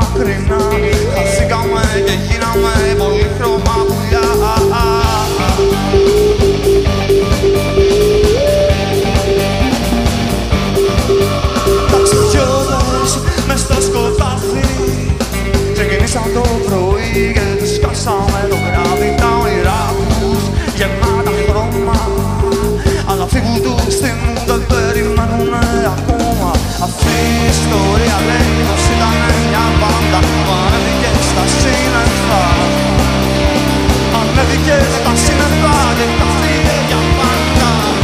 μακρινά. Χαθήκαμε και γίναμε πολύχρωμα πουλιά. Ταξιδιώτες μες στο σκοτάδι ξεκινήσαν το πρωί και τους σκάσαμε το κράβι. Τα όνειρά τους γεμάτα χρώμα, αλλά φύγουν τους θυμούν, δεν περιμένουνε ακόμα. Αυτή η ιστορία λέει πως ήτανε μια μπάντα που ανέβηκε στα σύννεφα. Ανέβηκε στα σύννεφα και χάθηκε για πάντα.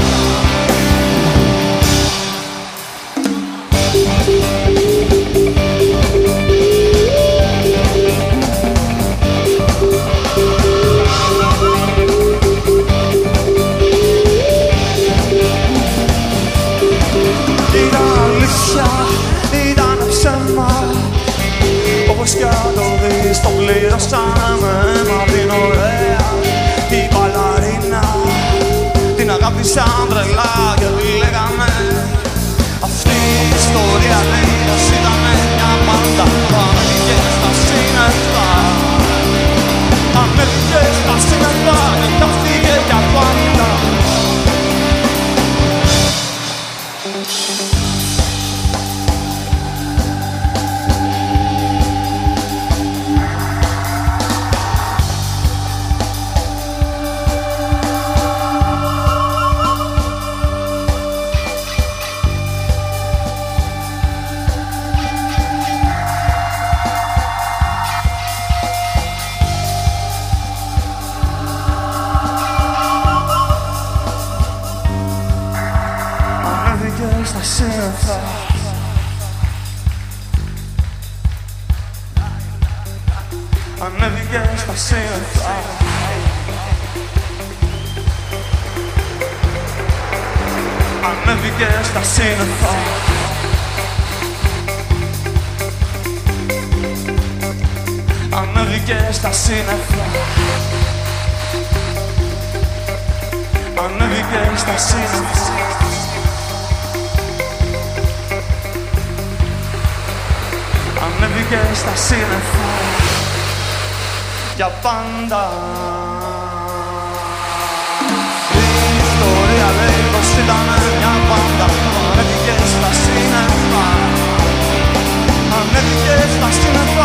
Ήταν αλήθεια, ήταν ψέμα, όπως κι αν το δεις το πλήρωσαμε με την ωραία την μπαλαρίνα. Την αγάπησαν τρελά και τη λέγανε. Αυτή η ιστορία λέει πως ήτανε μια μπάντα που ανέβηκε στα σύννεφα. Ανέβηκε στα σύννεφα και χάθηκε για πάντα. Στα σύννεφα. Ανέβηκε στα σύννεφα. Ανέβηκε στα σύννεφα. Ανέβηκε στα σύννεφα. Ανέβηκε στα σύννεφα. Ανέβηκε στα σύννεφα για πάντα. Η ιστορία λέει πως ήτανε μια μπάντα που ανέβηκε στα σύννεφα. Ανέβηκε στα σύννεφα.